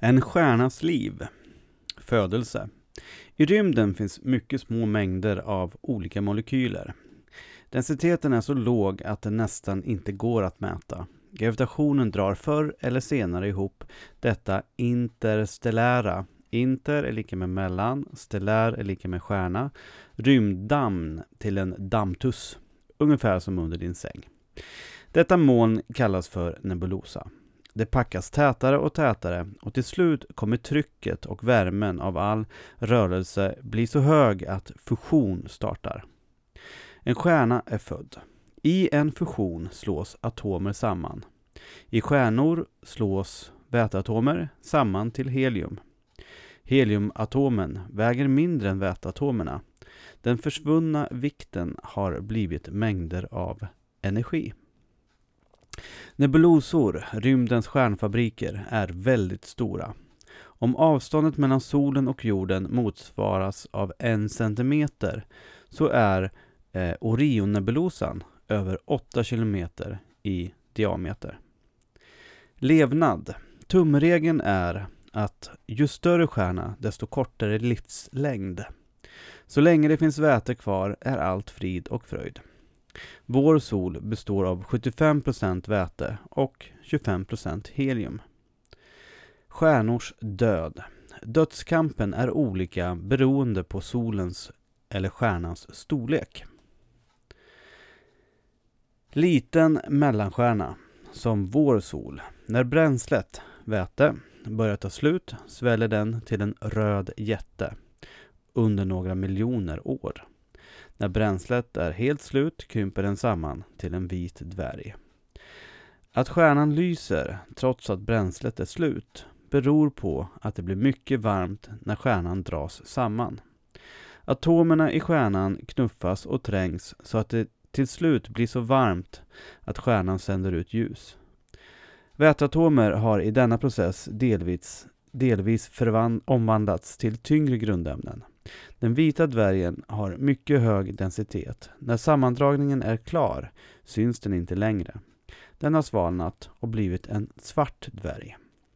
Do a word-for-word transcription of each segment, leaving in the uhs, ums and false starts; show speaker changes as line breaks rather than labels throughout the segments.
En stjärnas liv. Födelse. I rymden finns mycket små mängder av olika molekyler. Densiteten är så låg att den nästan inte går att mäta. Gravitationen drar förr eller senare ihop detta interstellära. Inter är lika med mellan, stellär är lika med stjärna, rymddamm till en dammtuss, ungefär som under din säng. Detta moln kallas för nebulosa. Det packas tätare och tätare och till slut kommer trycket och värmen av all rörelse bli så hög att fusion startar. En stjärna är född. I en fusion slås atomer samman. I stjärnor slås väteatomer samman till helium. Heliumatomen väger mindre än väteatomerna. Den försvunna vikten har blivit mängder av energi. Nebulosor, rymdens stjärnfabriker, är väldigt stora. Om avståndet mellan solen och jorden motsvaras av en centimeter så är eh, Orionnebulosan över åtta kilometer i diameter. Levnad. Tumregeln är att ju större stjärna desto kortare livslängd. Så länge det finns väte kvar är allt frid och fröjd. Vår sol består av sjuttiofem procent väte och tjugofem procent helium. Stjärnors död. Dödskampen är olika beroende på solens eller stjärnans storlek. Liten mellanstjärna, som vår sol. När bränslet, väte, börjar ta slut sväller den till en röd jätte under några miljoner år. När bränslet är helt slut krymper den samman till en vit dvärg. Att stjärnan lyser trots att bränslet är slut beror på att det blir mycket varmt när stjärnan dras samman. Atomerna i stjärnan knuffas och trängs så att det till slut blir så varmt att stjärnan sänder ut ljus. Väteatomer har i denna process delvis, delvis förvand- omvandlats till tyngre grundämnen. Den vita dvärgen har mycket hög densitet. När sammandragningen är klar syns den inte längre. Den har svalnat och blivit en svart dvärg.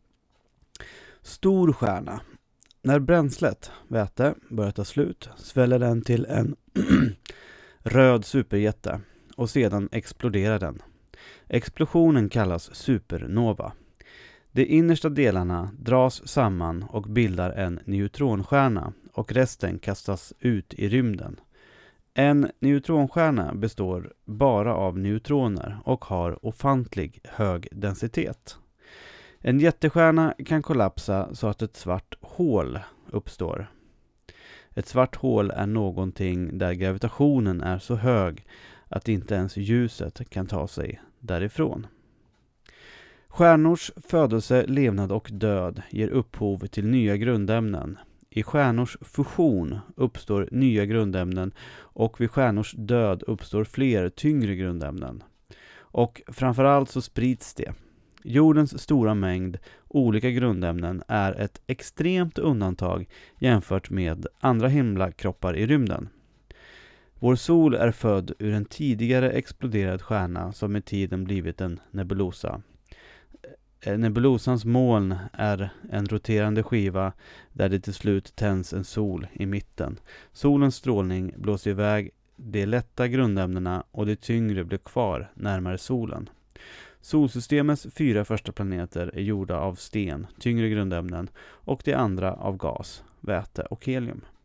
Stor stjärna. När bränslet, väte, börjar ta slut sväller den till en röd superjätte och sedan exploderar den. Explosionen kallas supernova. De innersta delarna dras samman och bildar en neutronstjärna och resten kastas ut i rymden. En neutronstjärna består bara av neutroner och har ofantlig hög densitet. En jättestjärna kan kollapsa så att ett svart hål uppstår. Ett svart hål är någonting där gravitationen är så hög att inte ens ljuset kan ta sig därifrån. Stjärnors födelse, levnad och död ger upphov till nya grundämnen. I stjärnors fusion uppstår nya grundämnen och vid stjärnors död uppstår fler tyngre grundämnen. Och framförallt så sprids det. Jordens stora mängd olika grundämnen är ett extremt undantag jämfört med andra himlakroppar i rymden. Vår sol är född ur en tidigare exploderad stjärna som med tiden blivit en nebulosa. Nebulosans moln är en roterande skiva där det till slut tänds en sol i mitten. Solens strålning blåser iväg de lätta grundämnena och de tyngre blir kvar närmare solen. Solsystemets fyra första planeter är gjorda av sten, tyngre grundämnen, och de andra av gas, väte och helium.